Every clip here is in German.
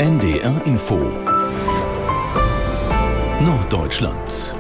NDR Info Norddeutschland.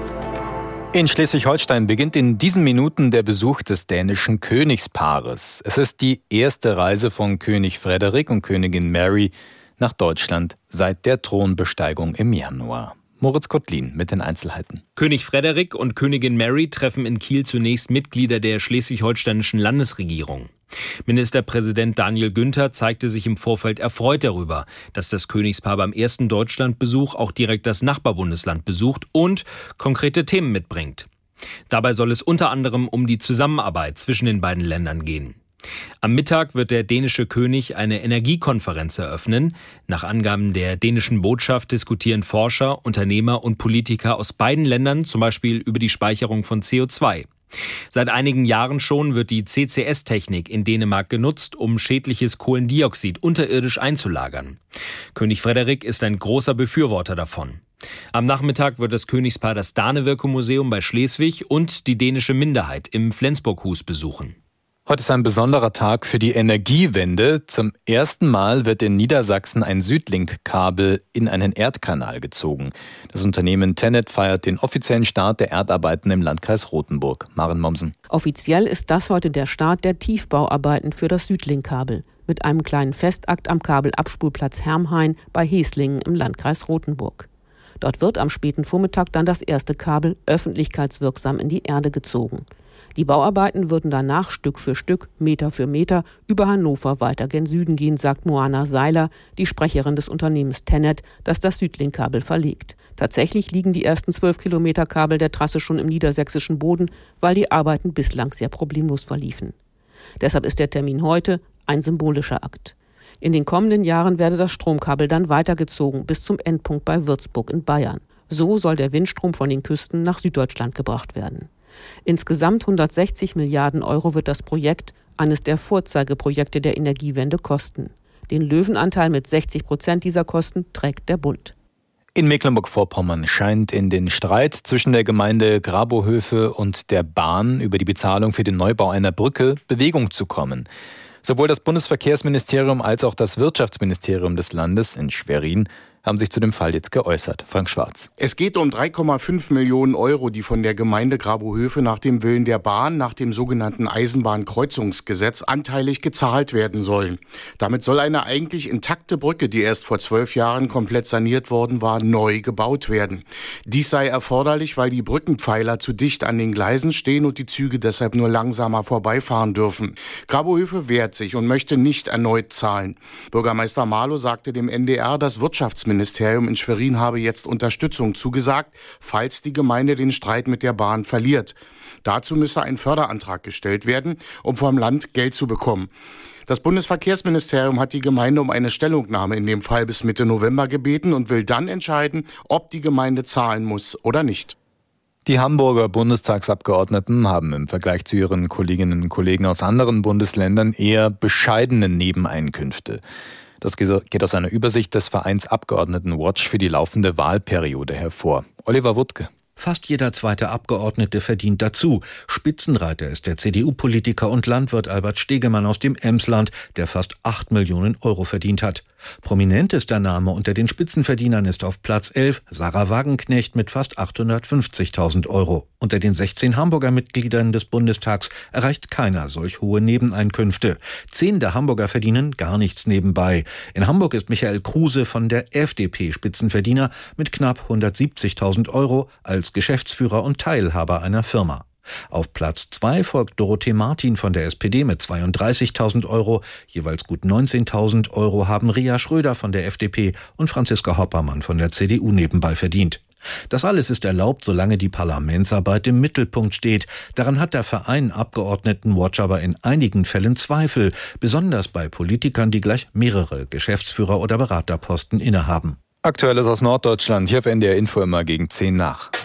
In Schleswig-Holstein beginnt in diesen Minuten der Besuch des dänischen Königspaares. Es ist die erste Reise von König Frederik und Königin Mary nach Deutschland seit der Thronbesteigung im Januar. Moritz Kottlin mit den Einzelheiten. König Frederik und Königin Mary treffen in Kiel zunächst Mitglieder der schleswig-holsteinischen Landesregierung. Ministerpräsident Daniel Günther zeigte sich im Vorfeld erfreut darüber, dass das Königspaar beim ersten Deutschlandbesuch auch direkt das Nachbarbundesland besucht und konkrete Themen mitbringt. Dabei soll es unter anderem um die Zusammenarbeit zwischen den beiden Ländern gehen. Am Mittag wird der dänische König eine Energiekonferenz eröffnen. Nach Angaben der dänischen Botschaft diskutieren Forscher, Unternehmer und Politiker aus beiden Ländern zum Beispiel über die Speicherung von CO2. Seit einigen Jahren schon wird die CCS-Technik in Dänemark genutzt, um schädliches Kohlendioxid unterirdisch einzulagern. König Frederik ist ein großer Befürworter davon. Am Nachmittag wird das Königspaar das Danevirke-Museum bei Schleswig und die dänische Minderheit im Flensburg-Hus besuchen. Heute ist ein besonderer Tag für die Energiewende. Zum ersten Mal wird in Niedersachsen ein Südlink-Kabel in einen Erdkanal gezogen. Das Unternehmen TenneT feiert den offiziellen Start der Erdarbeiten im Landkreis Rothenburg. Maren Mommsen. Offiziell ist das heute der Start der Tiefbauarbeiten für das Südlink-Kabel. Mit einem kleinen Festakt am Kabelabspulplatz Hermhain bei Heslingen im Landkreis Rothenburg. Dort wird am späten Vormittag dann das erste Kabel öffentlichkeitswirksam in die Erde gezogen. Die Bauarbeiten würden danach Stück für Stück, Meter für Meter über Hannover weiter gen Süden gehen, sagt Moana Seiler, die Sprecherin des Unternehmens TenneT, das das Südlink-Kabel verlegt. Tatsächlich liegen die ersten 12 Kilometer Kabel der Trasse schon im niedersächsischen Boden, weil die Arbeiten bislang sehr problemlos verliefen. Deshalb ist der Termin heute ein symbolischer Akt. In den kommenden Jahren werde das Stromkabel dann weitergezogen bis zum Endpunkt bei Würzburg in Bayern. So soll der Windstrom von den Küsten nach Süddeutschland gebracht werden. Insgesamt 160 Milliarden Euro wird das Projekt, eines der Vorzeigeprojekte der Energiewende, kosten. Den Löwenanteil mit 60% dieser Kosten trägt der Bund. In Mecklenburg-Vorpommern scheint in den Streit zwischen der Gemeinde Grabohöfe und der Bahn über die Bezahlung für den Neubau einer Brücke Bewegung zu kommen. Sowohl das Bundesverkehrsministerium als auch das Wirtschaftsministerium des Landes in Schwerin haben sich zu dem Fall jetzt geäußert. Frank Schwarz. Es geht um 3,5 Millionen Euro, die von der Gemeinde Grabohöfe nach dem Willen der Bahn, nach dem sogenannten Eisenbahnkreuzungsgesetz, anteilig gezahlt werden sollen. Damit soll eine eigentlich intakte Brücke, die erst vor 12 Jahren komplett saniert worden war, neu gebaut werden. Dies sei erforderlich, weil die Brückenpfeiler zu dicht an den Gleisen stehen und die Züge deshalb nur langsamer vorbeifahren dürfen. Grabohöfe wehrt sich und möchte nicht erneut zahlen. Bürgermeister Marlow sagte dem NDR, das Wirtschaftsministerium in Schwerin habe jetzt Unterstützung zugesagt, falls die Gemeinde den Streit mit der Bahn verliert. Dazu müsse ein Förderantrag gestellt werden, um vom Land Geld zu bekommen. Das Bundesverkehrsministerium hat die Gemeinde um eine Stellungnahme in dem Fall bis Mitte November gebeten und will dann entscheiden, ob die Gemeinde zahlen muss oder nicht. Die Hamburger Bundestagsabgeordneten haben im Vergleich zu ihren Kolleginnen und Kollegen aus anderen Bundesländern eher bescheidene Nebeneinkünfte. Das geht aus einer Übersicht des Vereins Abgeordnetenwatch für die laufende Wahlperiode hervor. Oliver Wuttke. Fast jeder zweite Abgeordnete verdient dazu. Spitzenreiter ist der CDU-Politiker und Landwirt Albert Stegemann aus dem Emsland, der fast 8 Millionen Euro verdient hat. Prominentester Name unter den Spitzenverdienern ist auf Platz 11 Sarah Wagenknecht mit fast 850.000 Euro. Unter den 16 Hamburger Mitgliedern des Bundestags erreicht keiner solch hohe Nebeneinkünfte. 10 der Hamburger verdienen gar nichts nebenbei. In Hamburg ist Michael Kruse von der FDP Spitzenverdiener mit knapp 170.000 Euro als Geschäftsführer und Teilhaber einer Firma. Auf Platz 2 folgt Dorothee Martin von der SPD mit 32.000 Euro. Jeweils gut 19.000 Euro haben Ria Schröder von der FDP und Franziska Hoppermann von der CDU nebenbei verdient. Das alles ist erlaubt, solange die Parlamentsarbeit im Mittelpunkt steht. Daran hat der Verein Abgeordnetenwatch aber in einigen Fällen Zweifel, besonders bei Politikern, die gleich mehrere Geschäftsführer- oder Beraterposten innehaben. Aktuelles aus Norddeutschland, hier auf NDR Info immer gegen 10 nach.